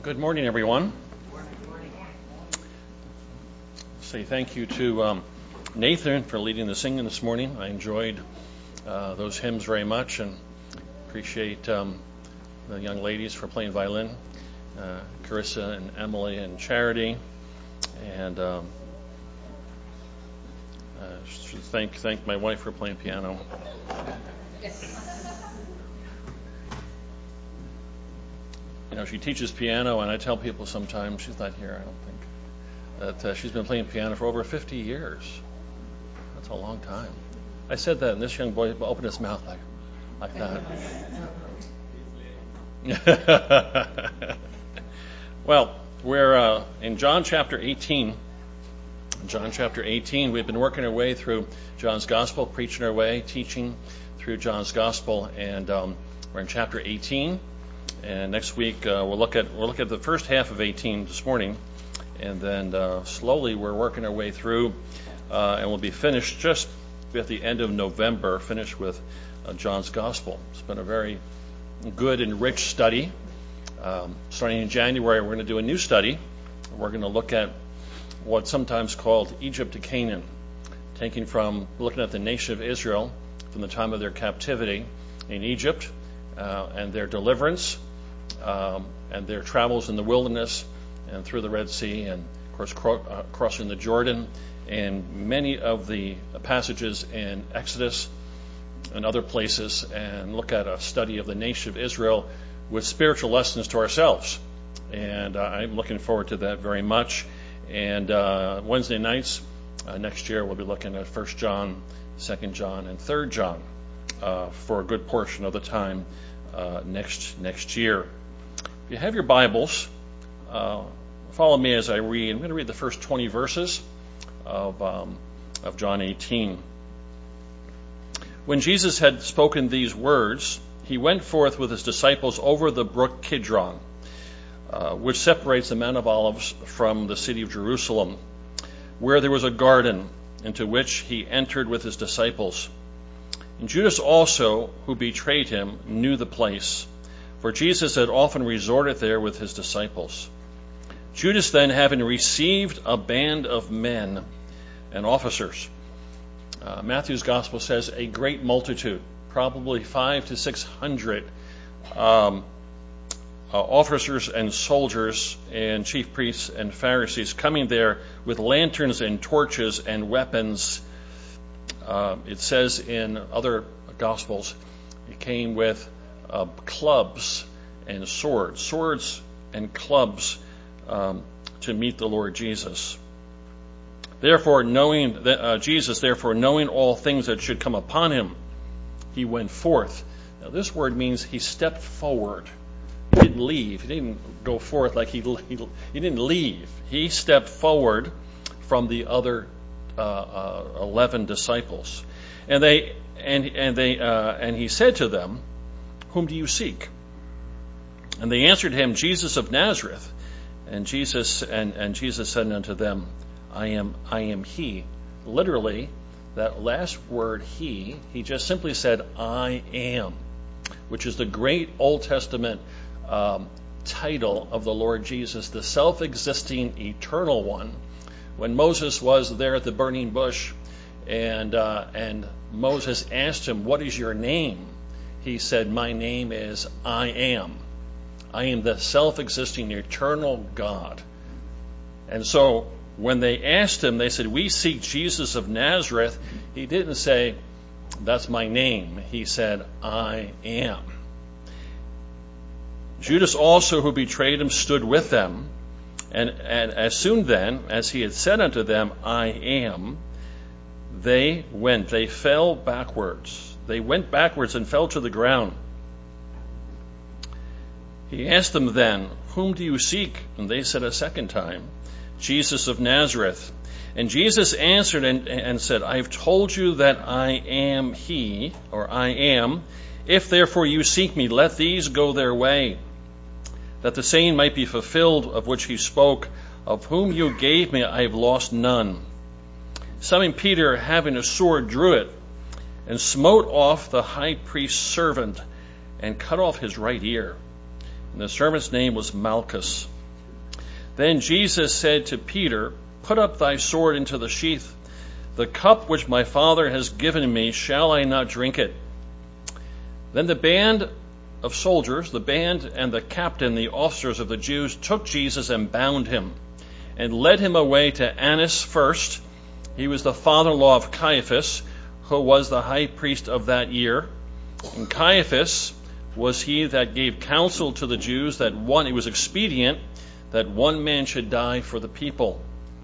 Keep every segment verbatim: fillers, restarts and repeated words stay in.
Good morning, everyone. Say thank you to um, Nathan for leading the singing this morning. I enjoyed uh, those hymns very much and appreciate um, the young ladies for playing violin, uh, Carissa and Emily and Charity, and um, uh, should thank thank my wife for playing piano. You know, she teaches piano, and I tell people sometimes, she's not here, I don't think, that uh, she's been playing piano for over fifty years. That's a long time. I said that, and this young boy opened his mouth like, like that. Well, we're uh, in John chapter eighteen. John chapter eighteen, we've been working our way through John's Gospel, preaching our way, teaching through John's Gospel, and um, we're in chapter eighteen. And next week uh, we'll look at we'll look at the first half of eighteen this morning, and then uh, slowly we're working our way through, uh, and we'll be finished just at the end of November, finished with uh, John's Gospel. It's been a very good and rich study. Um, starting in January, we're going to do a new study. We're going to look at what's sometimes called Egypt to Canaan, taking from looking at the nation of Israel from the time of their captivity in Egypt uh, and their deliverance. Um, and their travels in the wilderness and through the Red Sea, and of course cro- uh, crossing the Jordan, and many of the passages in Exodus and other places, and look at a study of the nation of Israel with spiritual lessons to ourselves. And uh, I'm looking forward to that very much. And uh, Wednesday nights uh, next year we'll be looking at First John, Second John, and Third John uh, for a good portion of the time uh, next next year. If you have your Bibles, uh, follow me as I read. I'm going to read the first twenty verses of, um, of John eighteen. When Jesus had spoken these words, he went forth with his disciples over the brook Kidron, uh, which separates the Mount of Olives from the city of Jerusalem, where there was a garden into which he entered with his disciples. And Judas also, who betrayed him, knew the place, for Jesus had often resorted there with his disciples. Judas then, having received a band of men and officers, uh, Matthew's gospel says a great multitude, probably five to six hundred um, uh, officers and soldiers and chief priests and Pharisees coming there with lanterns and torches and weapons. Uh, it says in other gospels, it came with Uh, clubs and swords, swords and clubs um, to meet the Lord Jesus. Therefore, knowing that uh, Jesus, therefore knowing all things that should come upon him, he went forth. Now, this word means he stepped forward. He didn't leave. He didn't go forth like he he, he didn't leave. He stepped forward from the other uh, uh, eleven disciples, and they and and they uh, and he said to them, "Whom do you seek?" And they answered him, "Jesus of Nazareth." And Jesus and, and Jesus said unto them, I am I am he. Literally, that last word he, he just simply said, I am, which is the great Old Testament um, title of the Lord Jesus, the self-existing eternal one. When Moses was there at the burning bush, and uh, and Moses asked him, "What is your name?" He said, "My name is I am. I am the self-existing eternal God." And so when they asked him, they said, "We seek Jesus of Nazareth." He didn't say, "That's my name." He said, "I am." Judas also, who betrayed him, stood with them. And, and as soon then as he had said unto them, "I am," they went, they fell backwards. They went backwards and fell to the ground. He asked them then, "Whom do you seek?" And they said a second time, "Jesus of Nazareth." And Jesus answered and, and said, "I have told you that I am he," or I am. "If therefore you seek me, let these go their way, that the saying might be fulfilled of which he spoke, of whom you gave me, I have lost none." Simon Peter, having a sword, drew it, and smote off the high priest's servant, and cut off his right ear. And the servant's name was Malchus. Then Jesus said to Peter, "Put up thy sword into the sheath. The cup which my Father has given me, shall I not drink it?" Then the band of soldiers, the band and the captain, the officers of the Jews, took Jesus and bound him, and led him away to Annas first. He was the father-in-law of Caiaphas, who was the high priest of that year. And Caiaphas was he that gave counsel to the Jews that one, it was expedient that one man should die for the people.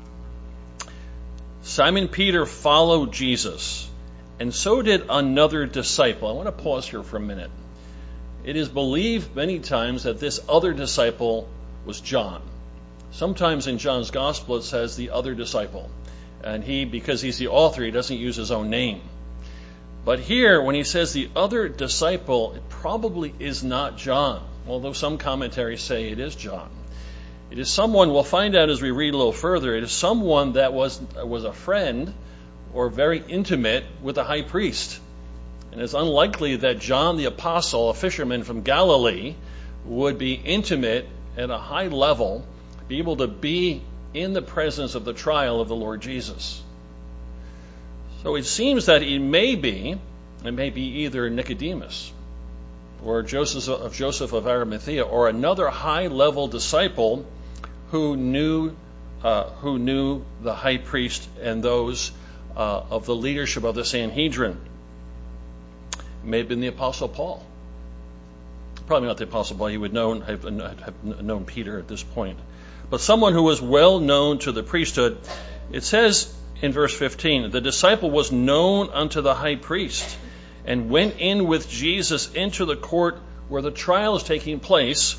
Simon Peter followed Jesus, and so did another disciple. I want to pause here for a minute. It is believed many times that this other disciple was John. Sometimes in John's gospel it says the other disciple. And he, because he's the author, he doesn't use his own name. But here, when he says the other disciple, it probably is not John, although some commentaries say it is John. It is someone, we'll find out as we read a little further, it is someone that was, was a friend or very intimate with the high priest. And it's unlikely that John the Apostle, a fisherman from Galilee, would be intimate at a high level, be able to be in the presence of the trial of the Lord Jesus. So it seems that it may be, it may be either Nicodemus or Joseph of Joseph of Arimathea or another high-level disciple who knew uh, who knew the high priest and those uh, of the leadership of the Sanhedrin. It may have been the Apostle Paul. Probably not the Apostle Paul. He would known, have, have known Peter at this point. But someone who was well known to the priesthood. It says in verse fifteen, the disciple was known unto the high priest and went in with Jesus into the court where the trial is taking place.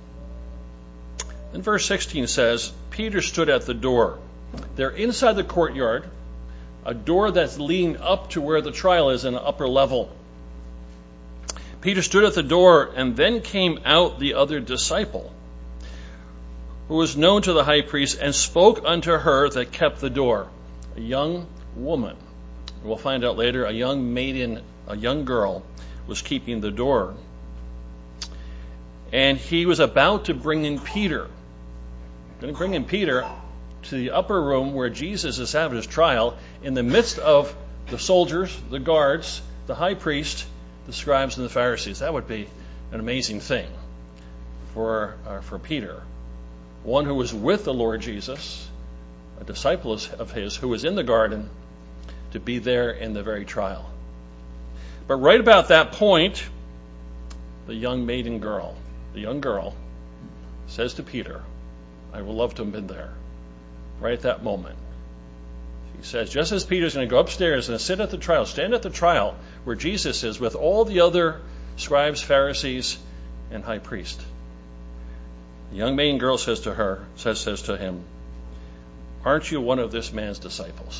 Then verse sixteen says, Peter stood at the door. They're inside the courtyard, a door that's leading up to where the trial is in an upper level. Peter stood at the door, and then came out the other disciple, who was known to the high priest, and spoke unto her that kept the door, a young woman. We'll find out later, a young maiden, a young girl, was keeping the door. And he was about to bring in Peter. Going to bring in Peter to the upper room where Jesus is having his trial, in the midst of the soldiers, the guards, the high priest, the scribes, and the Pharisees. That would be an amazing thing for uh, for Peter. One who was with the Lord Jesus, a disciple of his, who was in the garden, to be there in the very trial. But right about that point, the young maiden girl, the young girl, says to Peter, I would love to have been there. Right at that moment. She says, just as Peter's going to go upstairs and sit at the trial, stand at the trial where Jesus is with all the other scribes, Pharisees, and high priest. The young maiden girl says to her, says, says to him, aren't you one of this man's disciples?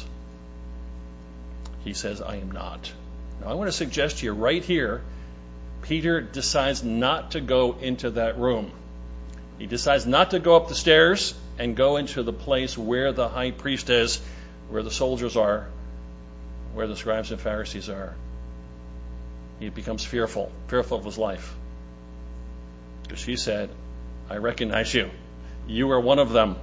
He says, I am not. Now I want to suggest to you right here, Peter decides not to go into that room. He decides not to go up the stairs and go into the place where the high priest is, where the soldiers are, where the scribes and Pharisees are. He becomes fearful, fearful of his life. Because she said, I recognize you. You are one of them.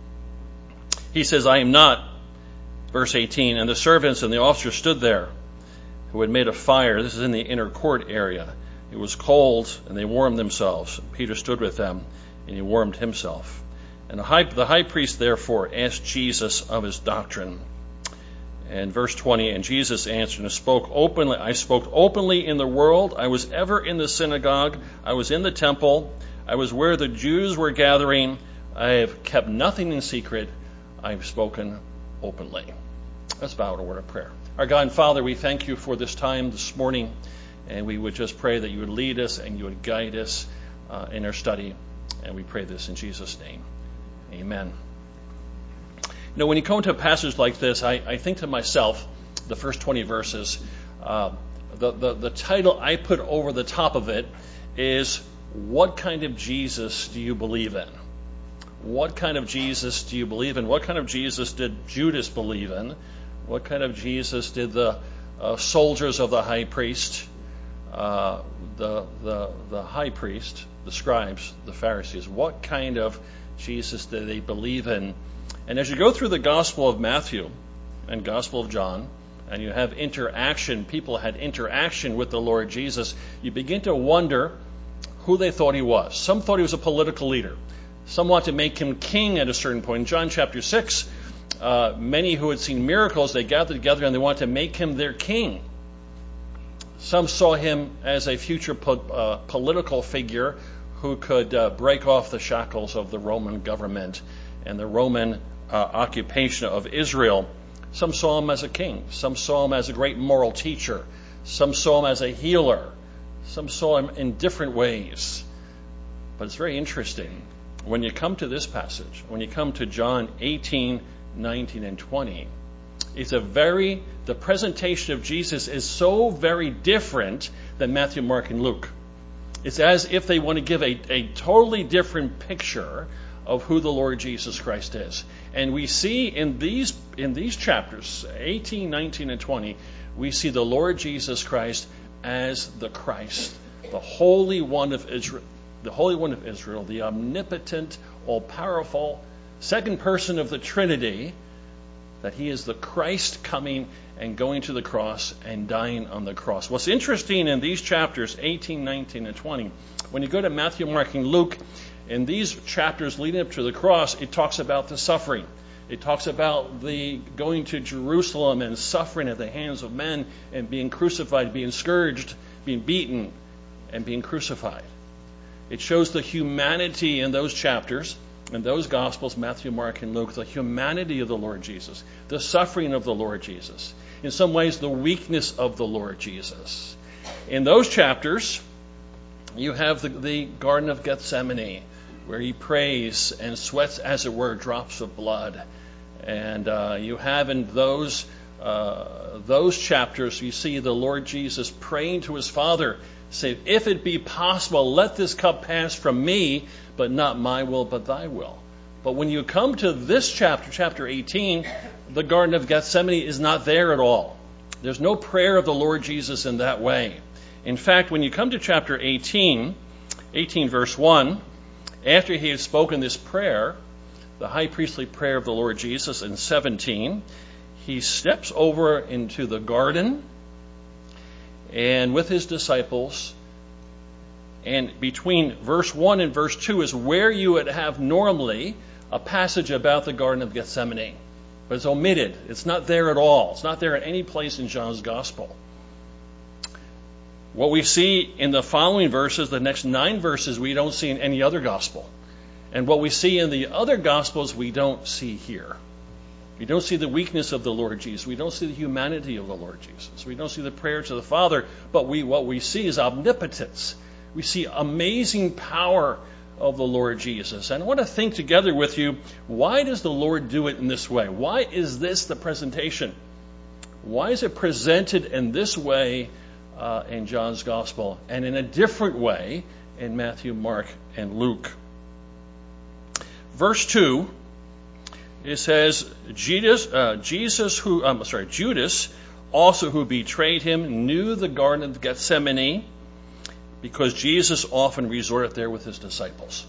He says, I am not. Verse eighteen, and the servants and the officers stood there, who had made a fire. This is in the inner court area. It was cold, and they warmed themselves. Peter stood with them, and he warmed himself. And the high, the high priest, therefore, asked Jesus of his doctrine. And verse twenty, and Jesus answered and spoke openly. I spoke openly in the world. I was ever in the synagogue. I was in the temple. I was where the Jews were gathering. I have kept nothing in secret. I have spoken openly. Let's bow to a word of prayer. Our God and Father, we thank you for this time this morning. And we would just pray that you would lead us and you would guide us uh, in our study. And we pray this in Jesus' name. Amen. You know, when you come to a passage like this, I, I think to myself, the first twenty verses, uh, the, the, the title I put over the top of it is, what kind of Jesus do you believe in? What kind of Jesus do you believe in? What kind of Jesus did Judas believe in? What kind of Jesus did the uh, soldiers of the high priest, uh, the, the, the high priest, the scribes, the Pharisees. What kind of Jesus did they believe in? And as you go through the Gospel of Matthew and Gospel of John, and you have interaction, people had interaction with the Lord Jesus, you begin to wonder who they thought he was. Some thought he was a political leader. Some wanted to make him king at a certain point. In John chapter six, uh, many who had seen miracles, they gathered together and they wanted to make him their king. Some saw him as a future po- uh, political figure who could uh, break off the shackles of the Roman government and the Roman uh, occupation of Israel. Some saw him as a king. Some saw him as a great moral teacher. Some saw him as a healer. Some saw him in different ways. But it's very interesting. When you come to this passage, when you come to John eighteen, nineteen, and twenty, it's a very, the presentation of Jesus is so very different than Matthew, Mark, and Luke. It's as if they want to give a, a totally different picture of who the Lord Jesus Christ is. And we see in these in these chapters, eighteen, nineteen, and twenty, we see the Lord Jesus Christ as the Christ, the Holy One of Israel, the Holy One of Israel, the omnipotent, all-powerful, second person of the Trinity, that he is the Christ coming and going to the cross and dying on the cross. What's interesting in these chapters, eighteen, nineteen, and twenty, when you go to Matthew, Mark, and Luke, in these chapters leading up to the cross, it talks about the suffering. It talks about the going to Jerusalem and suffering at the hands of men and being crucified, being scourged, being beaten, and being crucified. It shows the humanity in those chapters, in those Gospels, Matthew, Mark, and Luke, the humanity of the Lord Jesus, the suffering of the Lord Jesus, in some ways the weakness of the Lord Jesus. In those chapters, you have the, the Garden of Gethsemane, where he prays and sweats, as it were, drops of blood. And uh, you have in those uh, those chapters, you see the Lord Jesus praying to his Father, say, if it be possible, let this cup pass from me, but not my will, but thy will. But when you come to this chapter, chapter eighteen, the Garden of Gethsemane is not there at all. There's no prayer of the Lord Jesus in that way. In fact, when you come to chapter eighteen, eighteen verse one, after he had spoken this prayer, the high priestly prayer of the Lord Jesus in seventeen, he steps over into the garden and with his disciples, and between verse one and verse two is where you would have normally a passage about the Garden of Gethsemane. But it's omitted. It's not there at all. It's not there at any place in John's Gospel. What we see in the following verses, the next nine verses, we don't see in any other gospel. And what we see in the other gospels, we don't see here. We don't see the weakness of the Lord Jesus. We don't see the humanity of the Lord Jesus. We don't see the prayer to the Father. But we what we see is omnipotence. We see amazing power of the Lord Jesus. And I want to think together with you, why does the Lord do it in this way? Why is this the presentation? Why is it presented in this way Uh, in John's Gospel, and in a different way in Matthew, Mark, and Luke? Verse two, it says, Jesus, uh, Jesus who, I'm sorry, Judas, also who betrayed him, knew the Garden of Gethsemane, because Jesus often resorted there with his disciples.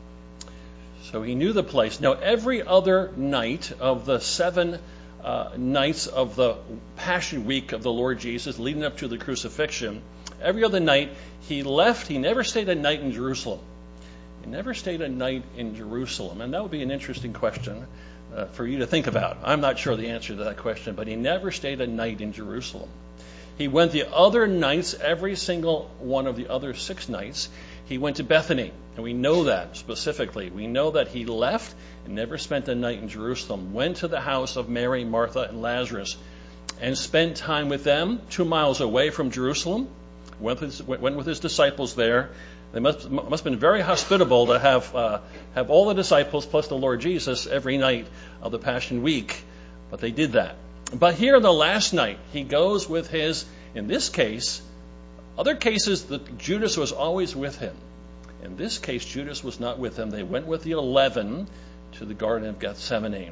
So he knew the place. Now, every other night of the seven Uh, nights of the Passion Week of the Lord Jesus leading up to the crucifixion, every other night he left. He never stayed a night in Jerusalem. He never stayed a night in Jerusalem. And that would be an interesting question uh, for you to think about. I'm not sure the answer to that question, but he never stayed a night in Jerusalem. He went the other nights, every single one of the other six nights, he went to Bethany. And we know that specifically. We know that he left and never spent a night in Jerusalem, went to the house of Mary, Martha, and Lazarus, and spent time with them two miles away from Jerusalem, went with, went with his disciples there. They must, must have been very hospitable to have, uh, have all the disciples plus the Lord Jesus every night of the Passion Week, but they did that. But here the last night, he goes with his, in this case, other cases that Judas was always with him. In this case, Judas was not with him. They went with the eleven to the Garden of Gethsemane.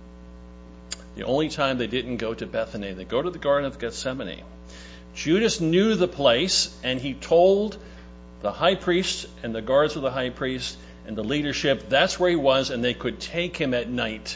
The only time they didn't go to Bethany, they go to the Garden of Gethsemane. Judas knew the place, and he told the high priest and the guards of the high priest and the leadership, that's where he was, and they could take him at night.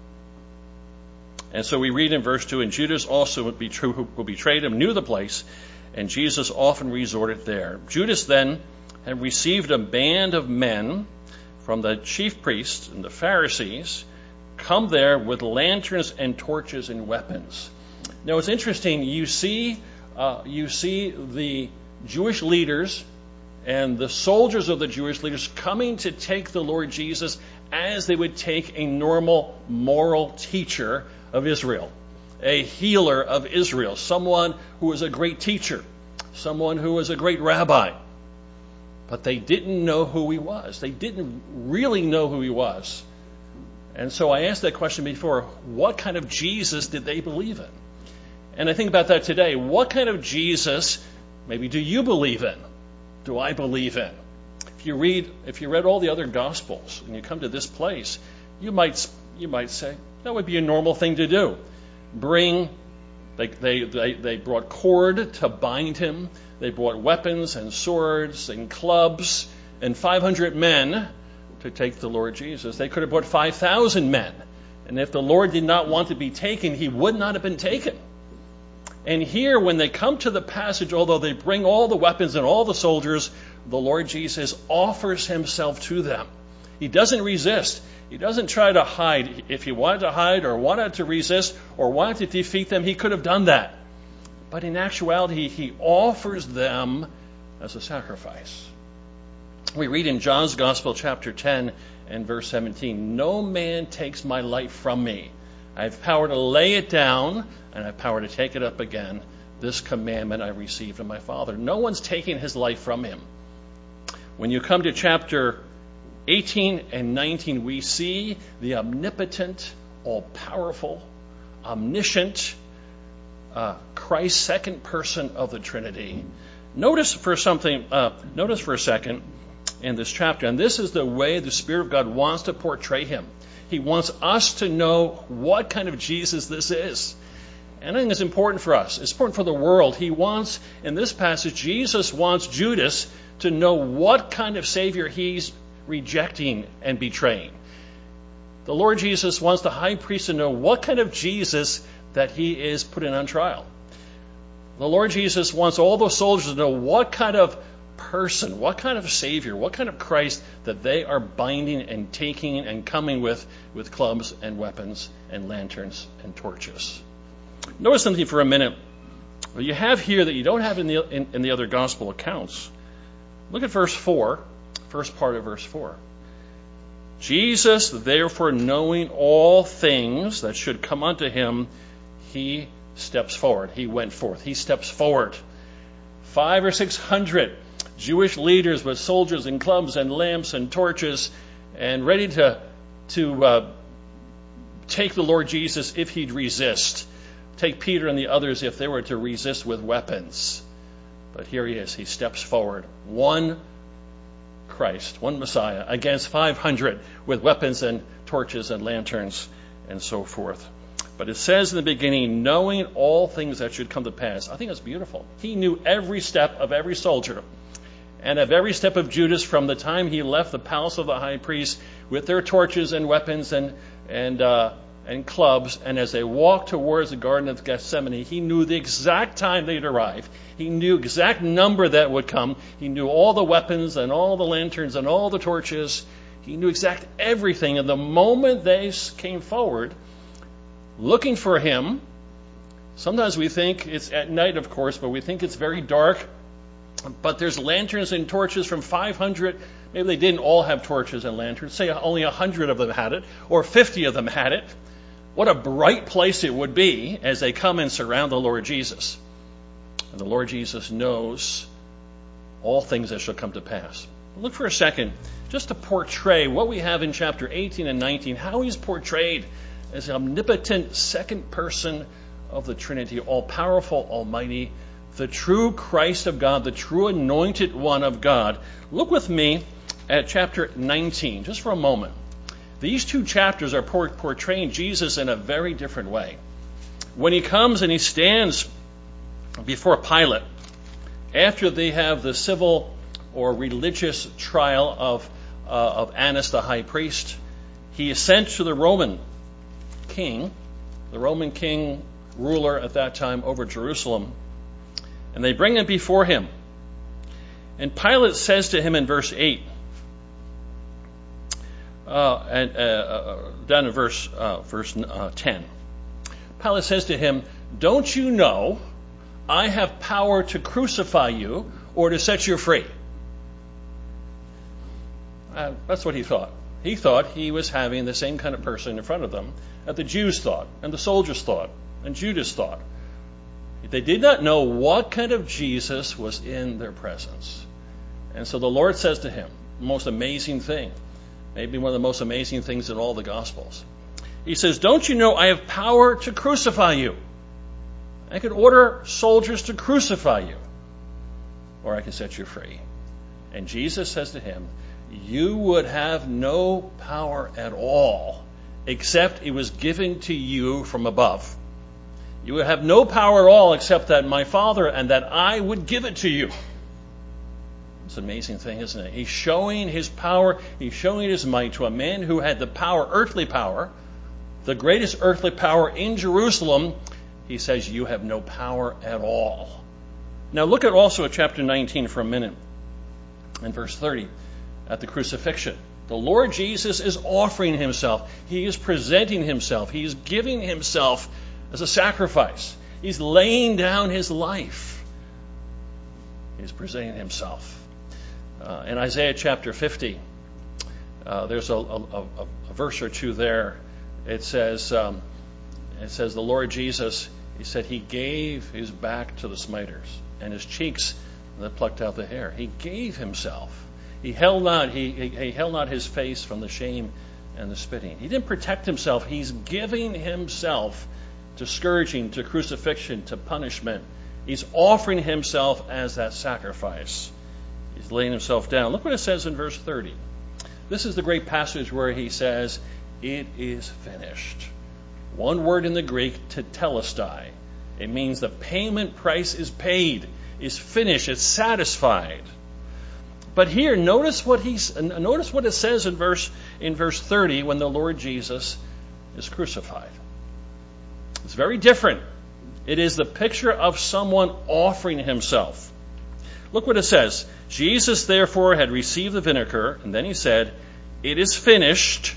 And so we read in verse two, and Judas also would be true who betrayed him, knew the place, and Jesus often resorted there. Judas then had received a band of men from the chief priests and the Pharisees, come there with lanterns and torches and weapons. Now it's interesting, you see, uh, you see the Jewish leaders and the soldiers of the Jewish leaders coming to take the Lord Jesus as they would take a normal moral teacher of Israel, a healer of Israel, someone who was a great teacher, someone who was a great rabbi. But they didn't know who he was. They didn't really know who he was. And so I asked that question before, what kind of Jesus did they believe in? And I think about that today. What kind of Jesus, maybe, do you believe in? Do I believe in? If you read, if you read all the other Gospels and you come to this place, you might you might say that would be a normal thing to do. Bring, they they they, they brought cord to bind him. They brought weapons and swords and clubs and five hundred men to take the Lord Jesus. They could have brought five thousand men, and if the Lord did not want to be taken, he would not have been taken. And here, when they come to the passage, although they bring all the weapons and all the soldiers, the Lord Jesus offers himself to them. He doesn't resist. He doesn't try to hide. If he wanted to hide or wanted to resist or wanted to defeat them, he could have done that. But in actuality, he offers them as a sacrifice. We read in John's Gospel, chapter ten and verse seventeen, "No man takes my life from me. I have power to lay it down, and I have power to take it up again. This commandment I received from my Father." No one's taking his life from him. When you come to chapter eighteen and nineteen, we see the omnipotent, all-powerful, omniscient uh, Christ, second person of the Trinity. Notice for something. Uh, notice for a second in this chapter, and this is the way the Spirit of God wants to portray him. He wants us to know what kind of Jesus this is. And I think it's important for us. It's important for the world. He wants, in this passage, Jesus wants Judas to know what kind of Savior he's rejecting and betraying. The Lord Jesus wants the high priest to know what kind of Jesus that he is putting on trial. The Lord Jesus wants all those soldiers to know what kind of person, what kind of Savior, what kind of Christ that they are binding and taking and coming with with clubs and weapons and lanterns and torches. Notice something for a minute. What you have here that you don't have in the in, in the other gospel accounts. Look at verse four, first part of verse four. Jesus, therefore, knowing all things that should come unto him, he steps forward. He went forth. He steps forward. Five or six hundred Jewish leaders with soldiers and clubs and lamps and torches and ready to to uh, take the Lord Jesus if he'd resist. Take Peter and the others if they were to resist with weapons. But here he is. He steps forward. One Christ, one Messiah, against five hundred with weapons and torches and lanterns and so forth. But it says in the beginning, knowing all things that should come to pass. I think that's beautiful. He knew every step of every soldier and of every step of Judas from the time he left the palace of the high priest with their torches and weapons and and uh, and clubs. And as they walked towards the Garden of Gethsemane, he knew the exact time they'd arrive. He knew exact number that would come. He knew all the weapons and all the lanterns and all the torches. He knew exact everything. And the moment they came forward, looking for him, sometimes we think it's at night, of course, but we think it's very dark. But there's lanterns and torches from five hundred. Maybe they didn't all have torches and lanterns. Say only one hundred of them had it, or fifty of them had it. What a bright place it would be as they come and surround the Lord Jesus. And the Lord Jesus knows all things that shall come to pass. Look for a second, just to portray what we have in chapter eighteen and nineteen, how he's portrayed as an omnipotent second person of the Trinity, all-powerful, almighty, the true Christ of God, the true anointed one of God. Look with me at chapter nineteen, just for a moment. These two chapters are portraying Jesus in a very different way. When he comes and he stands before Pilate, after they have the civil or religious trial of, uh, of Annas the high priest, he is sent to the Roman king, the Roman king ruler at that time over Jerusalem, and they bring him before him. And Pilate says to him in verse eight, uh, and uh, uh, down in verse uh, verse uh, ten, Pilate says to him, "Don't you know I have power to crucify you or to set you free?" Uh, that's what he thought. He thought he was having the same kind of person in front of them that the Jews thought, and the soldiers thought, and Judas thought. They did not know what kind of Jesus was in their presence. And so the Lord says to him, the most amazing thing, maybe one of the most amazing things in all the Gospels. He says, "Don't you know I have power to crucify you? I could order soldiers to crucify you, or I can set you free." And Jesus says to him, "You would have no power at all except it was given to you from above. You would have no power at all except that my Father and that I would give it to you." It's an amazing thing, isn't it? He's showing his power, he's showing his might to a man who had the power, earthly power, the greatest earthly power in Jerusalem. He says, "You have no power at all." Now look at also at chapter nineteen for a minute, in verse thirty, at the crucifixion. The Lord Jesus is offering himself. He is presenting himself. He is giving himself as a sacrifice. He's laying down his life. He's presenting himself. Uh, in Isaiah chapter fifty, uh, there's a, a, a, a verse or two there. It says, um, it says, the Lord Jesus, he said, he gave his back to the smiters and his cheeks that plucked out the hair. He gave himself. He held not, he, he, he held not his face from the shame and the spitting. He didn't protect himself. He's giving himself to scourging, to crucifixion, to punishment. He's offering himself as that sacrifice. He's laying himself down. Look what it says in verse thirty. This is the great passage where he says, "It is finished." One word in the Greek, tetelestai. It means the payment price is paid, is finished, it's satisfied. But here, notice what he's notice what it says in verse in verse thirty when the Lord Jesus is crucified. It's very different. It is the picture of someone offering himself. Look what it says. Jesus, therefore, had received the vinegar, and then he said, "It is finished."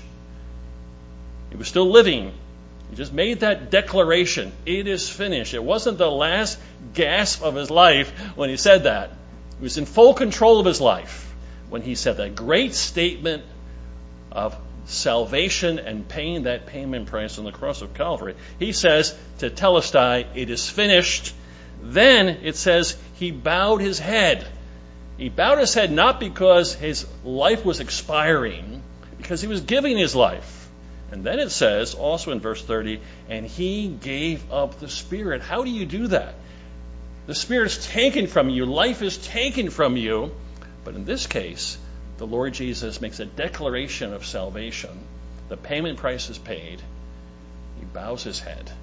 He was still living. He just made that declaration. It is finished. It wasn't the last gasp of his life when he said that. He was in full control of his life when he said that great statement of salvation and paying that payment price on the cross of Calvary. He says, tetelestai, it is finished. Then it says he bowed his head. He bowed his head not because his life was expiring, because he was giving his life. And then it says, also in verse thirty, and he gave up the Spirit. How do you do that? The Spirit is taken from you. Life is taken from you. But in this case, the Lord Jesus makes a declaration of salvation. The payment price is paid. He bows his head.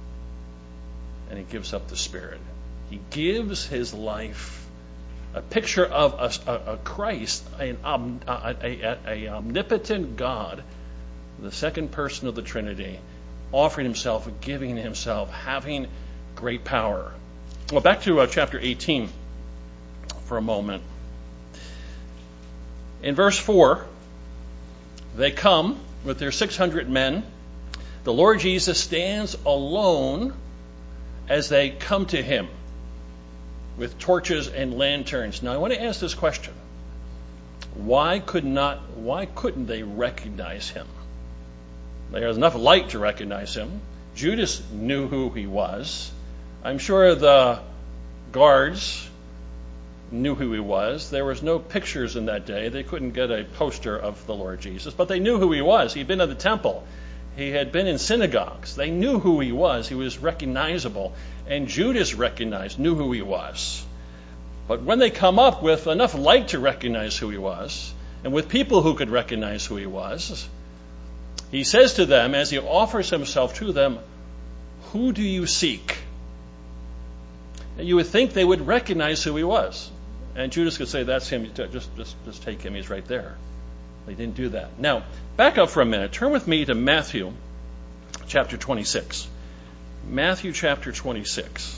And he gives up the Spirit. He gives his life. A picture of a, a, a Christ, an, um, a, a, a omnipotent God, the second person of the Trinity, offering himself, giving himself, having great power. Well, back to uh, chapter eighteen for a moment. In verse four, they come with their six hundred men. The Lord Jesus stands alone as they come to him with torches and lanterns. Now, I want to ask this question. Why could not, why couldn't they recognize him? There was enough light to recognize him. Judas knew who he was. I'm sure the guards knew who he was. There was no pictures in that day. They couldn't get a poster of the Lord Jesus, but they knew who he was. He'd been in the temple. He had been in synagogues. They knew who he was. He was recognizable. And Judas recognized, knew who he was. But when they come up with enough light to recognize who he was, and with people who could recognize who he was, he says to them, as he offers himself to them, "Who do you seek?" And you would think they would recognize who he was. And Judas could say, that's him, just, just, just take him, he's right there. They didn't do that. Now, back up for a minute. Turn with me to Matthew chapter twenty-six. Matthew chapter twenty-six.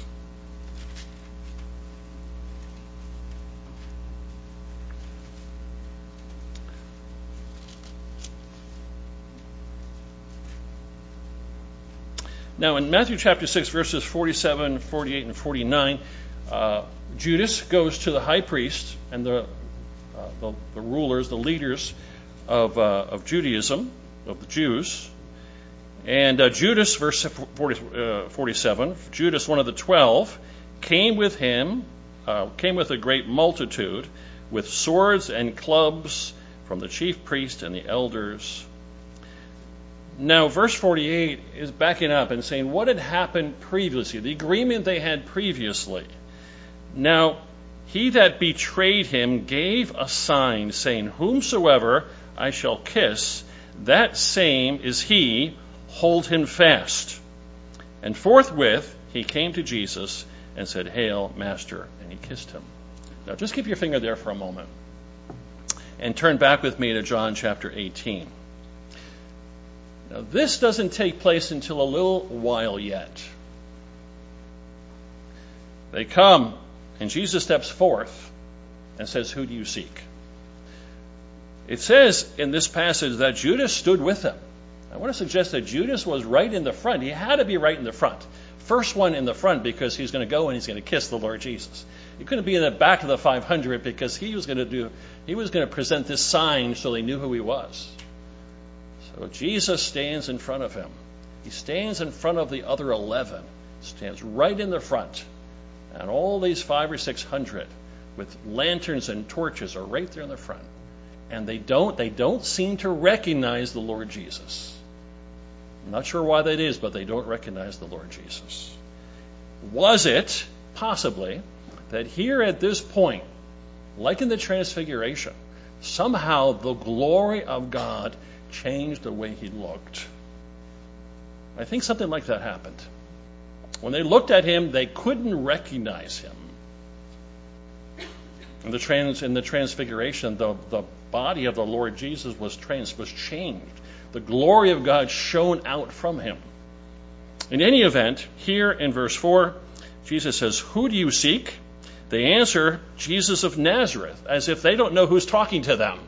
Now, in Matthew chapter six, verses forty-seven, forty-eight, and forty-nine, uh, Judas goes to the high priest and the, uh, the, the rulers, the leaders of, uh, of Judaism, of the Jews. And uh, Judas, verse forty, uh, forty-seven, Judas, one of the twelve, came with him, uh, came with a great multitude, with swords and clubs from the chief priest and the elders. Now, verse forty-eight is backing up and saying what had happened previously, the agreement they had previously. Now, he that betrayed him gave a sign, saying, whomsoever I shall kiss, that same is he, hold him fast. And forthwith he came to Jesus and said, Hail, Master, and he kissed him. Now, just keep your finger there for a moment and turn back with me to John chapter eighteen. Now, this doesn't take place until a little while yet. They come, and Jesus steps forth and says, who do you seek? It says in this passage that Judas stood with them. I want to suggest that Judas was right in the front. He had to be right in the front. First one in the front because he's going to go and he's going to kiss the Lord Jesus. He couldn't be in the back of the five hundred because he was going to do, he was going to present this sign so they knew who he was. So Jesus stands in front of him. He stands in front of the other eleven, stands right in the front. And all these five or six hundred with lanterns and torches are right there in the front. And they don't, they don't seem to recognize the Lord Jesus. I'm not sure why that is, but they don't recognize the Lord Jesus. Was it, possibly, that here at this point, like in the Transfiguration, somehow the glory of God changed the way he looked? I think something like that happened. When they looked at him, they couldn't recognize him. In the, trans, in the Transfiguration, the, the body of the Lord Jesus was trans, was changed. The glory of God shone out from him. In any event, here in verse four, Jesus says, who do you seek? They answer, Jesus of Nazareth, as if they don't know who's talking to them.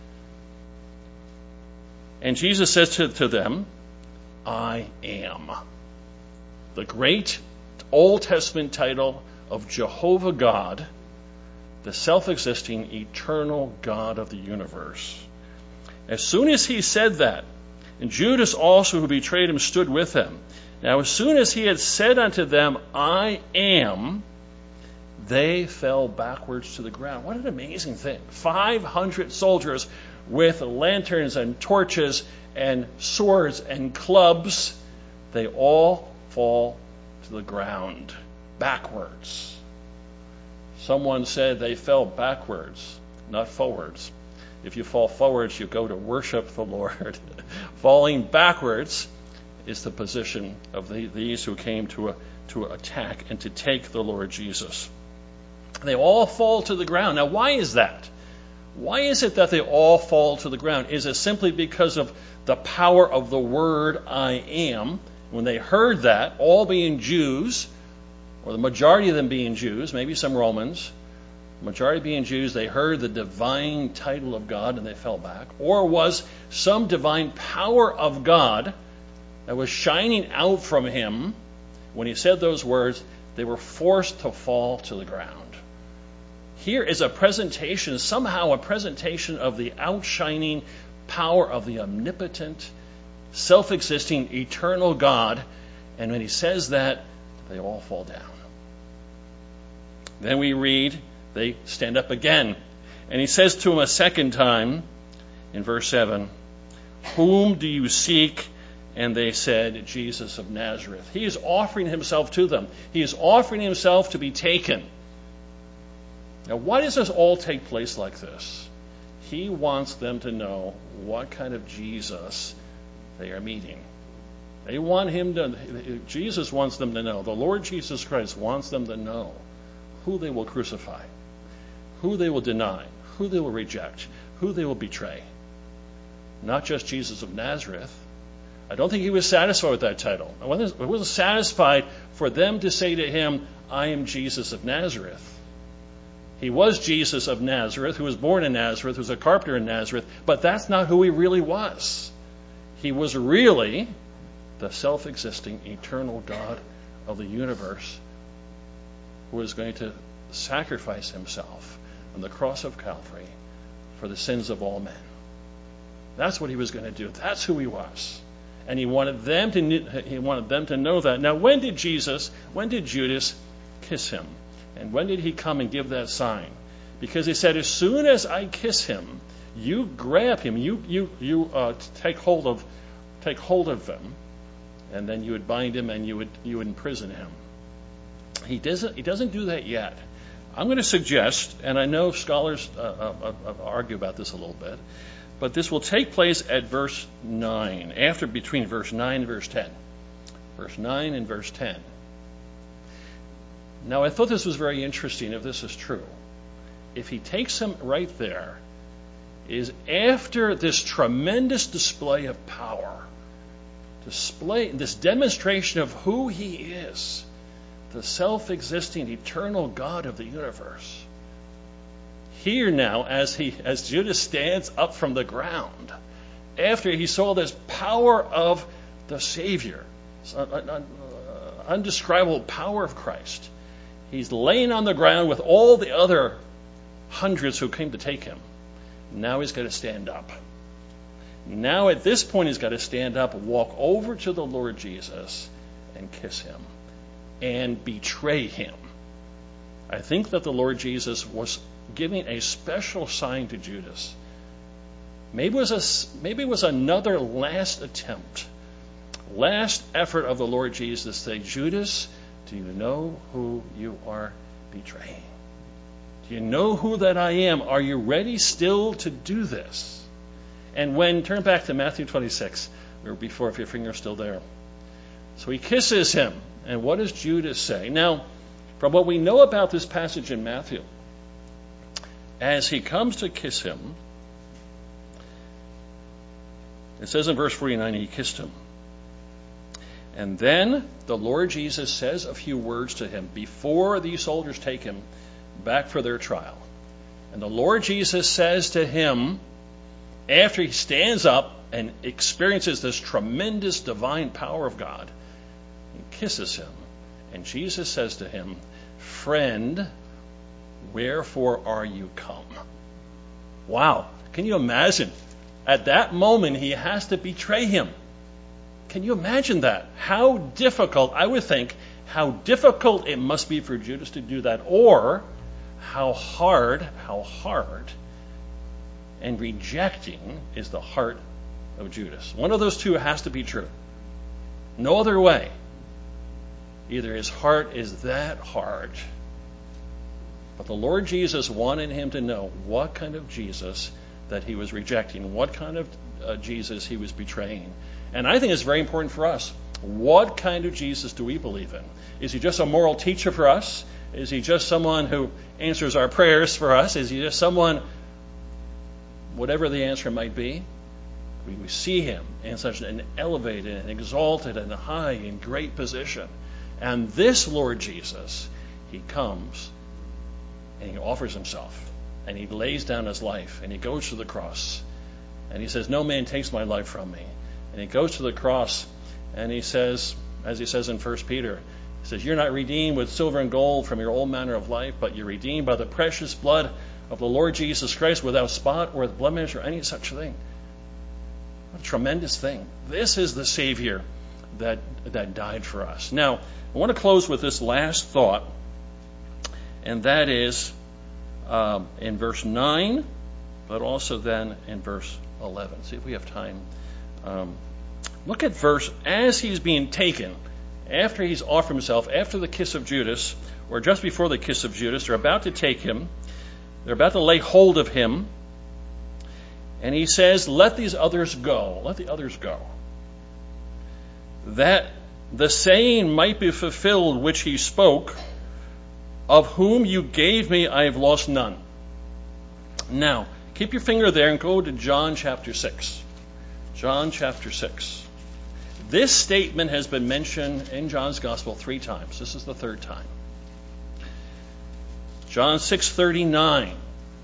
And Jesus says to, to them, I am. The great Old Testament title of Jehovah God, the self-existing, eternal God of the universe. As soon as he said that, and Judas also who betrayed him stood with him. Now as soon as he had said unto them, I am, they fell backwards to the ground. What an amazing thing. five hundred soldiers with lanterns and torches and swords and clubs. They all fall to the ground backwards. Someone said they fell backwards, not forwards. If you fall forwards, you go to worship the Lord. Falling backwards is the position of the, these who came to, a, to attack and to take the Lord Jesus. They all fall to the ground. Now, why is that? Why is it that they all fall to the ground? Is it simply because of the power of the word I am? When they heard that, all being Jews, or the majority of them being Jews, maybe some Romans, majority being Jews, they heard the divine title of God and they fell back? Or was some divine power of God that was shining out from him when he said those words, they were forced to fall to the ground? Here is a presentation, somehow a presentation of the outshining power of the omnipotent, self-existing, eternal God. And when he says that, they all fall down. Then we read, they stand up again. And he says to them a second time, in verse seven, whom do you seek? And they said, Jesus of Nazareth. He is offering himself to them. He is offering himself to be taken. Now, why does this all take place like this? He wants them to know what kind of Jesus they are meeting. They want him to, Jesus wants them to know, the Lord Jesus Christ wants them to know who they will crucify, who they will deny, who they will reject, who they will betray. Not just Jesus of Nazareth. I don't think he was satisfied with that title. He wasn't satisfied for them to say to him, I am Jesus of Nazareth. He was Jesus of Nazareth, who was born in Nazareth, who was a carpenter in Nazareth, but that's not who he really was. He was really the self-existing, eternal God of the universe who was going to sacrifice himself on the cross of Calvary for the sins of all men. That's what he was going to do. That's who he was. And he wanted them to he wanted them to know that. Now, when did Jesus, when did Judas kiss him? And when did he come and give that sign? Because he said, as soon as I kiss him, you grab him, you you you uh, take hold of take hold of him, and then you would bind him and you would you would imprison him. He doesn't he doesn't do that yet. I'm going to suggest, and I know scholars uh, uh, uh, argue about this a little bit, but this will take place at verse nine, after between verse nine and verse ten. Verse nine and verse ten. Now, I thought this was very interesting, if this is true. If he takes him right there, is after this tremendous display of power, display, this demonstration of who he is, the self-existing, eternal God of the universe. Here now, as he, as Judas stands up from the ground, after he saw this power of the Savior, undescribable power of Christ, he's laying on the ground with all the other hundreds who came to take him. Now he's got to stand up. Now at this point he's got to stand up, walk over to the Lord Jesus and kiss him and betray him. I think that the Lord Jesus was giving a special sign to Judas. Maybe it was a, maybe it was another last attempt, last effort of the Lord Jesus to say, Judas, do you know who you are betraying? Do you know who that I am? Are you ready still to do this? And when, turn back to Matthew twenty-six, or before, if your finger's still there. So he kisses him. And what does Judas say? Now, from what we know about this passage in Matthew, as he comes to kiss him, it says in verse forty-nine, he kissed him. And then the Lord Jesus says a few words to him before these soldiers take him back for their trial. And the Lord Jesus says to him, after he stands up and experiences this tremendous divine power of God, he kisses him. And Jesus says to him, friend, wherefore are you come? Wow. Can you imagine? At that moment, he has to betray him. Can you imagine that? How difficult, I would think, how difficult it must be for Judas to do that, or how hard, how hard and rejecting is the heart of Judas. One of those two has to be true. No other way. Either his heart is that hard, but the Lord Jesus wanted him to know what kind of Jesus that he was rejecting, what kind of uh, Jesus he was betraying. And I think it's very important for us. What kind of Jesus do we believe in? Is he just a moral teacher for us? Is he just someone who answers our prayers for us? Is he just someone, whatever the answer might be, we, we see him in such an elevated and exalted and high and great position. And this Lord Jesus, he comes and he offers himself and he lays down his life and he goes to the cross and he says, no man takes my life from me. And he goes to the cross and he says, as he says in First Peter, he says, you're not redeemed with silver and gold from your old manner of life, but you're redeemed by the precious blood of the Lord Jesus Christ, without spot or blemish or any such thing. What a tremendous thing. This is the Savior that that died for us. Now, I want to close with this last thought, and that is um, in verse nine, but also then in verse eleven. See if we have time. Um, look at verse, as he's being taken, after he's offered himself, after the kiss of Judas, or just before the kiss of Judas, they're about to take him. They're about to lay hold of him. And he says, let these others go. Let the others go. That the saying might be fulfilled which he spoke, of whom you gave me, I have lost none. Now, keep your finger there and go to John chapter six. John chapter six. This statement has been mentioned in John's Gospel three times. This is the third time. John six thirty-nine.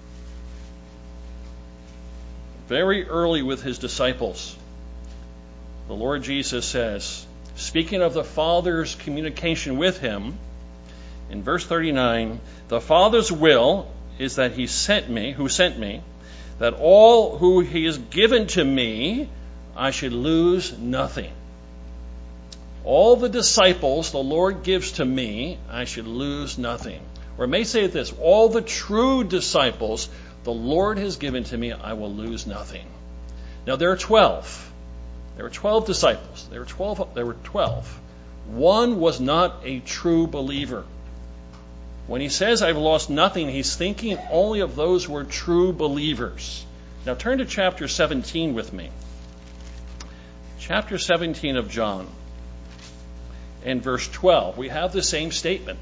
Very early with his disciples, the Lord Jesus says, speaking of the Father's communication with him, in verse thirty-nine, the Father's will is that he sent me, who sent me, that all who he has given to me, I should lose nothing. All the disciples the Lord gives to me, I should lose nothing. Or I may say it this, all the true disciples the Lord has given to me, I will lose nothing. Now there are twelve. There were twelve disciples. There were twelve. There were twelve. One was not a true believer. When he says, I've lost nothing, he's thinking only of those who are true believers. Now turn to chapter seventeen with me. Chapter seventeen of John. And verse twelve. We have the same statement.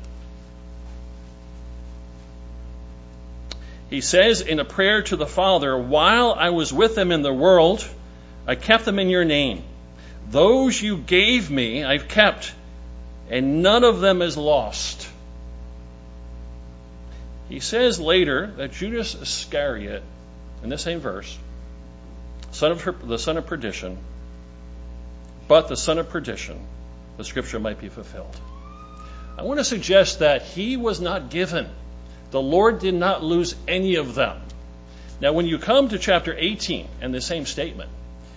He says in a prayer to the Father, while I was with them in the world, I kept them in your name. Those you gave me, I've kept, and none of them is lost. He says later that Judas Iscariot, in the same verse, son of the son of perdition, but the son of perdition, the scripture might be fulfilled. I want to suggest that he was not given. The Lord did not lose any of them. Now, when you come to chapter eighteen and the same statement,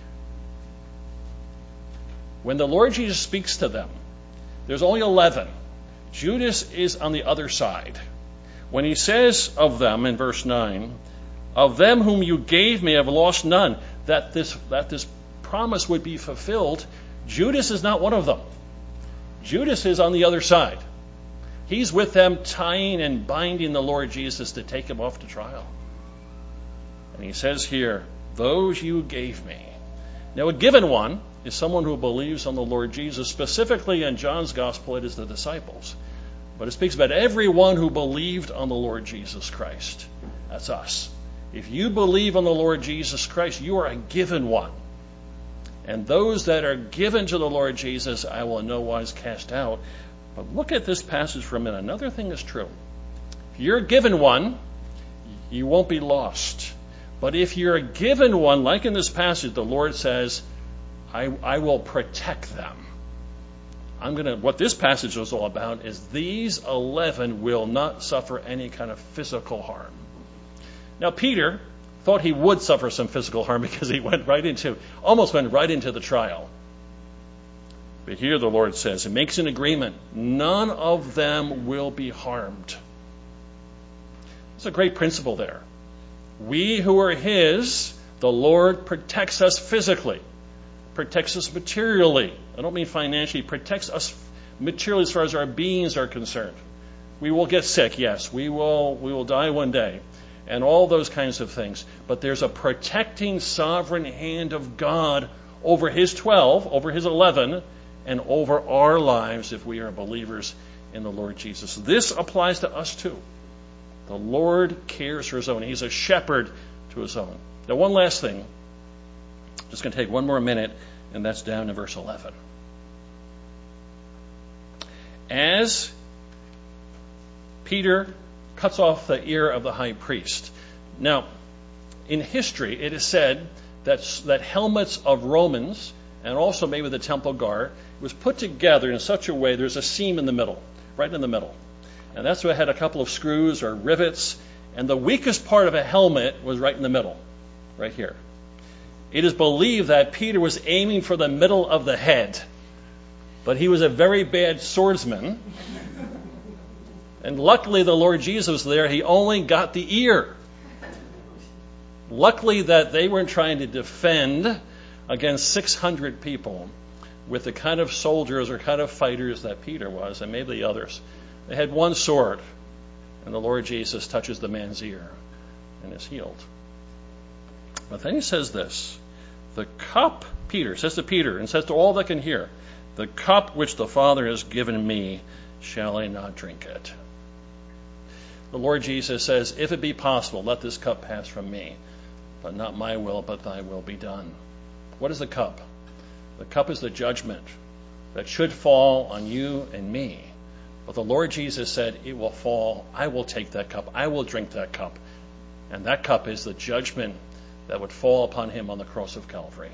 when the Lord Jesus speaks to them, there's only eleven. Judas is on the other side. When he says of them in verse nine, of them whom you gave me, I've lost none, that this, that this promise would be fulfilled, Judas is not one of them. Judas is on the other side. He's with them tying and binding the Lord Jesus to take him off to trial. And he says here, those you gave me. Now, a given one is someone who believes on the Lord Jesus. Specifically in John's Gospel, it is the disciples. But it speaks about everyone who believed on the Lord Jesus Christ. That's us. If you believe on the Lord Jesus Christ, you are a given one. And those that are given to the Lord Jesus, I will in no wise cast out. But look at this passage for a minute. Another thing is true. If you're a given one, you won't be lost. But if you're a given one, like in this passage, the Lord says, I, I will protect them. I'm going to, what this passage is all about is these eleven will not suffer any kind of physical harm. Now, Peter thought he would suffer some physical harm because he went right into, almost went right into the trial. But here the Lord says, He makes an agreement. None of them will be harmed. There's a great principle there. We who are His, the Lord protects us physically, protects us materially. I don't mean financially. He protects us materially as far as our beings are concerned. We will get sick, yes. We will, we will die one day. And all those kinds of things. But there's a protecting sovereign hand of God over His twelve, over His eleven, and over our lives if we are believers in the Lord Jesus. This applies to us too. The Lord cares for His own. He's a shepherd to His own. Now, one last thing. Just going to take one more minute, and that's down in verse eleven. As Peter cuts off the ear of the high priest. Now, in history, it is said that, that helmets of Romans, and also maybe the temple guard, was put together in such a way there's a seam in the middle, right in the middle. And that's why it had a couple of screws or rivets, and the weakest part of a helmet was right in the middle, right here. It is believed that Peter was aiming for the middle of the head, but he was a very bad swordsman. And luckily the Lord Jesus was there. He only got the ear. Luckily that they weren't trying to defend against six hundred people with the kind of soldiers or kind of fighters that Peter was, and maybe the others. They had one sword, and the Lord Jesus touches the man's ear and is healed. But then he says this, the cup, Peter says to Peter, and says to all that can hear, the cup which the Father has given me, shall I not drink it? the Lord Jesus says, if it be possible, let this cup pass from me. But not my will, but thy will be done. What is the cup? The cup is the judgment that should fall on you and me. But the Lord Jesus said, it will fall. I will take that cup. I will drink that cup. And that cup is the judgment that would fall upon him on the cross of Calvary.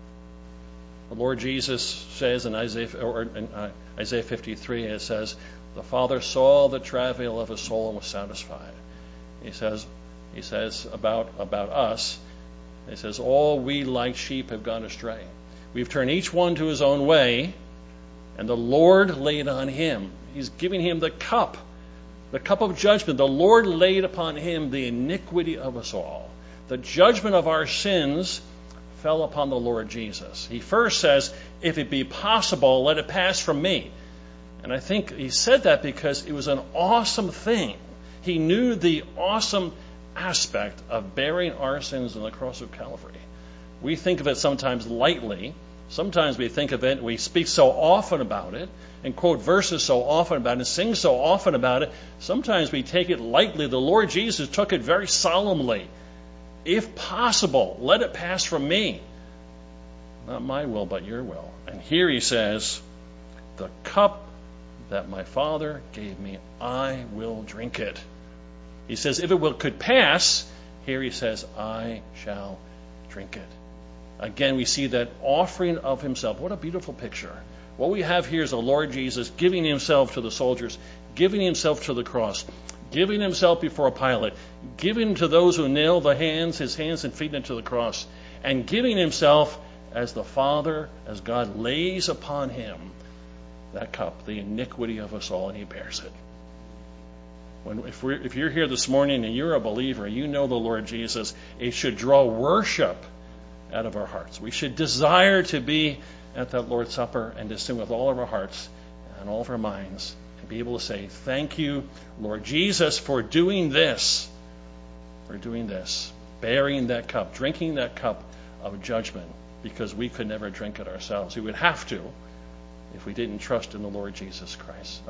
The Lord Jesus says in Isaiah, or in Isaiah fifty-three, it says, the Father saw the travail of his soul and was satisfied. He says, he says about, about us, he says, all we like sheep have gone astray. We've turned each one to his own way, and the Lord laid on him. He's giving him the cup, the cup of judgment. The Lord laid upon him the iniquity of us all. The judgment of our sins fell upon the Lord Jesus. He first says, if it be possible, let it pass from me. And I think he said that because it was an awesome thing. He knew the awesome aspect of bearing our sins on the cross of Calvary. We think of it sometimes lightly. Sometimes we think of it, we speak so often about it, and quote verses so often about it, and sing so often about it. Sometimes we take it lightly. The Lord Jesus took it very solemnly. If possible, let it pass from me. Not my will, but your will. And here he says, the cup that my Father gave me, I will drink it. He says, if it will could pass, here he says, I shall drink it. Again, we see that offering of himself. What a beautiful picture. What we have here is the Lord Jesus giving himself to the soldiers, giving himself to the cross, giving himself before Pilate, giving to those who nail the hands, his hands and feet into the cross, and giving himself as the Father, as God lays upon him that cup, the iniquity of us all, and he bears it. When, if, we're, if you're here this morning and you're a believer, you know the Lord Jesus, it should draw worship out of our hearts. We should desire to be at that Lord's Supper and to sing with all of our hearts and all of our minds and be able to say, thank you, Lord Jesus, for doing this, for doing this, bearing that cup, drinking that cup of judgment, because we could never drink it ourselves. We would have to if we didn't trust in the Lord Jesus Christ.